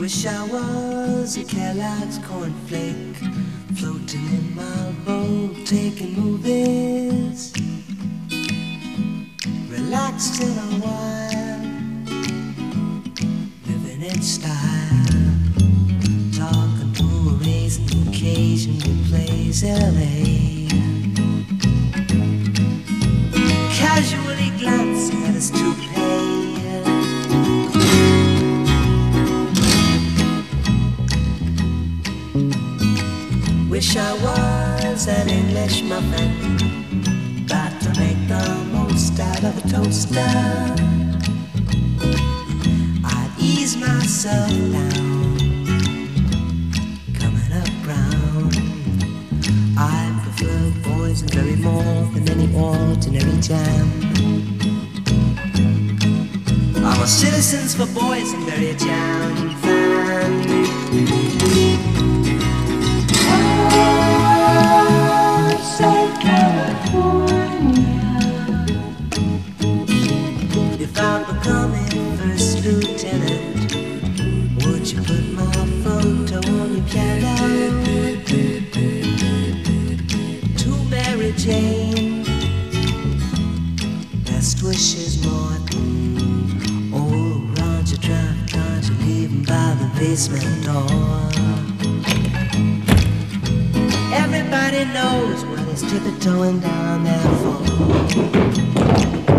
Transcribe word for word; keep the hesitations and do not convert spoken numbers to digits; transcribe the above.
Wish I was a Kellogg's cornflake, floating in my bowl, taking movies, relaxed in a while, living in style, talking to a raisin who occasionally plays L A, casually glancing at his toupee. Wish I was an English muffin, got to make the most out of a toaster. I'd ease myself down, coming up brown. I prefer boysenberry more than any ordinary jam. I'm a Citizens for Boysenberry Jam fan. If I'm becoming first lieutenant, would you put my photo on your piano? To Mary Jane, best wishes, Martin. Oh, Roger, drive, can't you leave him by the basement door? Everybody knows what he's tiptoeing down there for.